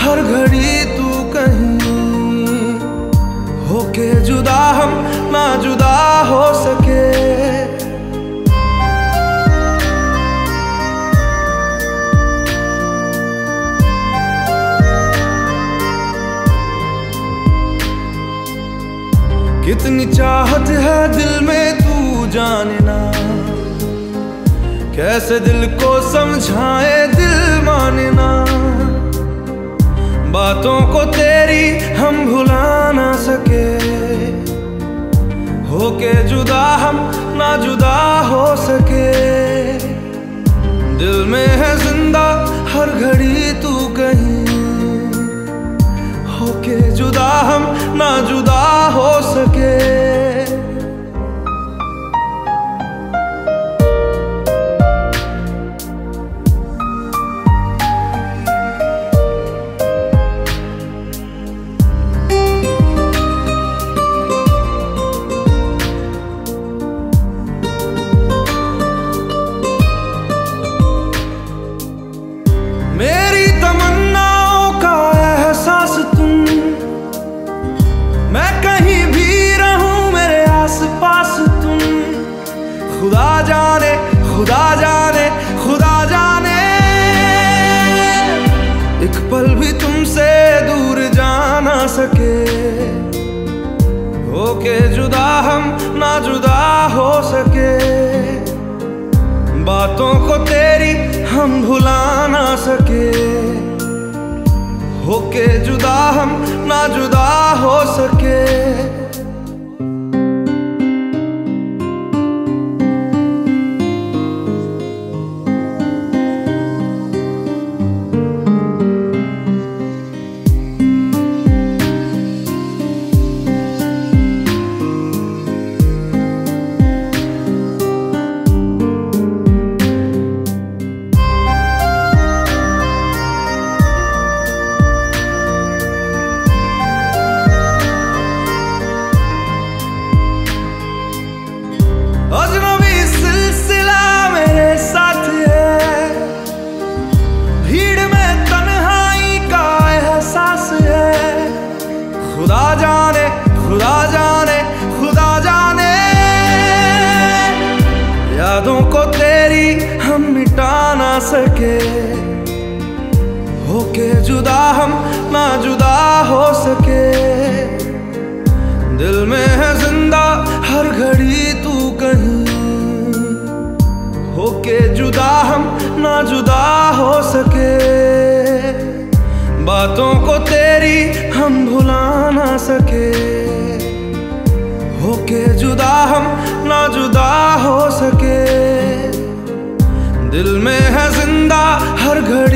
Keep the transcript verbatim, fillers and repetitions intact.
हर घड़ी तू कहीं, होके जुदा हम ना जुदा हो सके। कितनी चाहत है दिल में तू जाने ना, कैसे दिल को समझाए दिल माने ना। बातों को तेरी हम भुला ना सके, होके जुदा हम ना जुदा हो सके। दिल में है जिंदा हर घड़ी तू कहीं, होके जुदा हम ना जुदा हो सके। मेरी तमन्नाओं का एहसास तुम, मैं कहीं भी रहूं मेरे आसपास तुम। खुदा जाने खुदा जाने खुदा जाने, एक पल भी तुमसे दूर जा ना सके। होके जुदा हम ना जुदा हो सके, बातों को तेरी हम भुला ना सके। होके जुदा हम ना जुदा हो सके। अजनबी सिलसिला मेरे साथ है, भीड़ में तन्हाई का एहसास है। खुदा जाने खुदा जाने खुदा जाने, यादों को तेरी हम मिटा ना सके। होके जुदा हम ना जुदा हो सके। दिल में है जिंदा हर घड़ी तू कहीं, होके जुदा हम ना जुदा हो सके। बातों को तेरी हम भुला ना सके, होके जुदा हम ना जुदा हो सके। दिल में है जिंदा हर घड़ी